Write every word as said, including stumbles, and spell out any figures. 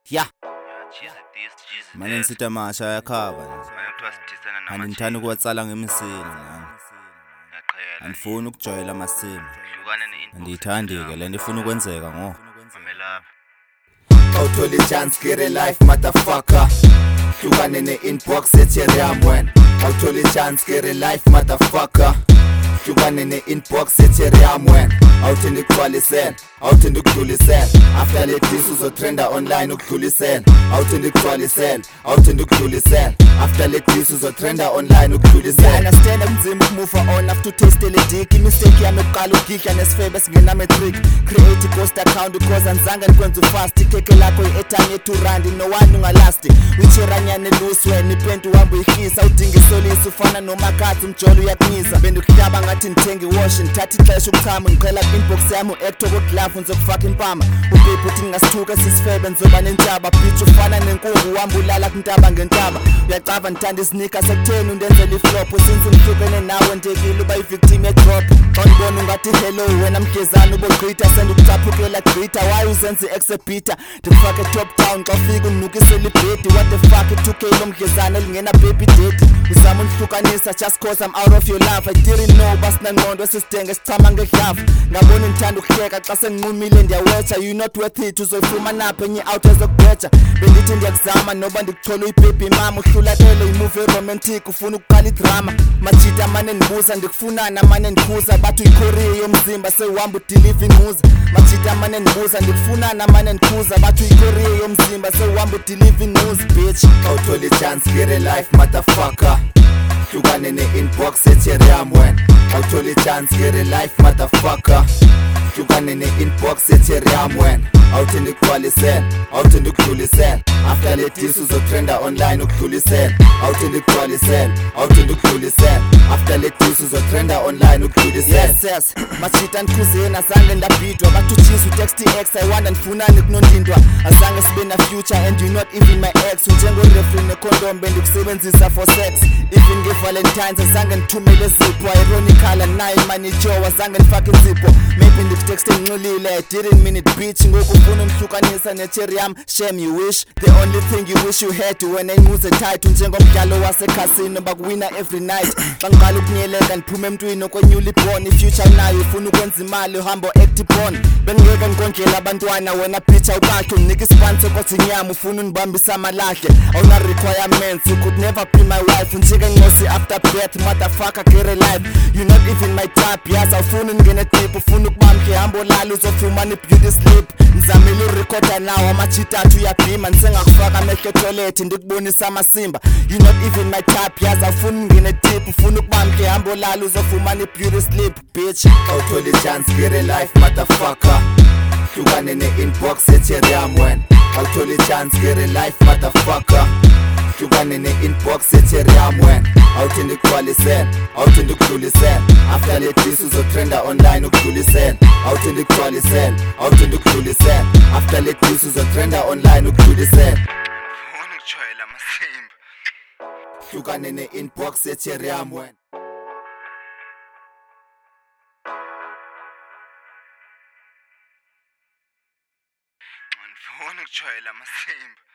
ya manje ngisita masha yakhava andithanda ukuwatsala ngemisini nami andifuni ukujoyela amasimo andiyithandi-ke le nto ifuna ukwenzeka ngo awutholi chance kire life motherfucker hlukane ne-inbox ethereum wena awutholi chance kire life motherfucker hlukane ne-inbox ethereum wena awuthindi ukugcwalisela awuthindi ukudlulisela after le dis uzotrenda online ukudlulisela awuthindi ukugcwalisela awuthindi ukudlulisela after le dis uzotrenda online ukudlulisela understand umzimba ukumove on after to taste le dick imistake yami yokuqala ukugihla nesifebe singena metric create ghost account because anzange nikwenza fast ikeke lakho i-airtime ye two rand no one ungalasti ucheranyane loose wena ipenti uhamba uyihisa udinga isolisi ufana nomakhathi umjolo uyakunyisa bendukuhlaba ngathi ngithenga iwash ngithatha ixesha ukuchama ngiqhela inbox yami u-actor kodlove ngizokufaka impama ubhebhe uthi ngingasithuka sisifebe ngizoba nentaba bitch ufana nenkungu uhamba ulala kuntaba ngentaba uyacava ngithanda isinika sekutheni undenzela iflop since ngihlukene nawe ndekile uba i-victim ye-drop xa ngibona ungathi hello wena mgezana ubogqitha sendukucaphukela grita why uzenza i-exhibita ndikufake top town xa ufika unukisela ibhedi what the fuck i-two K lo mgezana elingena baby date uzama undihlukanisa just cause I'm out of your love I didn't know basinangqondo esisidenge sichama ngedlava ngabona ngithanda ukuhleka xa senginqumile ndiyawetsha you not worth it uzoyifumanapha enye out ezokubheja bendithi ndiyakuzama noba ndikuchola uyibhebhi mama uhlulakele imuvi eromantic ufuna ukuqala idrama majita mane ndibuza ndikufunana mane ndikhuza bathi uyikhoriye yomzimba sewuhamba udiliva inquza majita mane ndibuza ndikufunana mane ndikhuza bathi uyikhoriye yomzimba sewuhamba udiliva inquza bitch awutholi chance kire life motherfucker hlukane ne-inbox ethereum wena awutholi chance kire life motherfucker hlukane ne-inbox ethereum wena awuthindi ukugcwalisela awuthindi ukudlulisela after le dis uzotrenda online ukudlulisela awuthindi ukugcwalisela awuthindi ukudlulisela after le dis uzotrenda online ukudlulisela yes yes machita ndikhuzeni azange ndabhidwa bathi uchiza utext i-ex ayiwanda ndifunani kunondindwa azange sibe na future and you not even my ex unjengorefri necondom bendikusebenzisa for sex even nge-valentines azange ndithumele zipho ironicala nayo imanijowa azange ndifake inzipho maybe ndikutekste nginxilile I didn't mean it bitch ngoku ufuna umhlukanisa nethereum shame you wish the only thing you wish you had wena imuze tight njengomdlalo wasekhasino bakuwina every night xa ngiqala ukunyeleka ndiphume emntwini okwenyula ibhon ifuture nayo ufuna ukwenza imali uhambo actibon bengingeke ngikondlela abantwana wena bitch awukakhe unginika ispanso kodwa inyama ufuna undibambisa amalahle awuna requirements you could never be my wife njike ngosi after birth motherfucker kere life you not even my type yazi awufuna ungene deep ufuna ukubamke hambo lalo uzofumana i-beauty sleep ngizamile urecorda nawo amachita athu uyabhima nisengakufaka amehlo toilet ndikubonisa amasimba you not even my type yazi awufuna ungene deep ufuna ukubamke hambo lalo uzofumana i-beauty sleep bitch awutholi chance kire life motherfucker hlukane ne-inbox ethereum wena awutholi chance kire life motherfucker hlukane ne-inbox ethereum wena awuthindi ukugcwalisela awuthindi ukudlulisela after le dis uzotrenda online ukudlulisela awuthindi ukugcwalisela awuthindi ukudlulisela after le dis uzotrenda online ukudlulisela ufuna ukujoyela amasimba hlukane ne-inbox ethereum wena ngifuna ukujoyela amasimba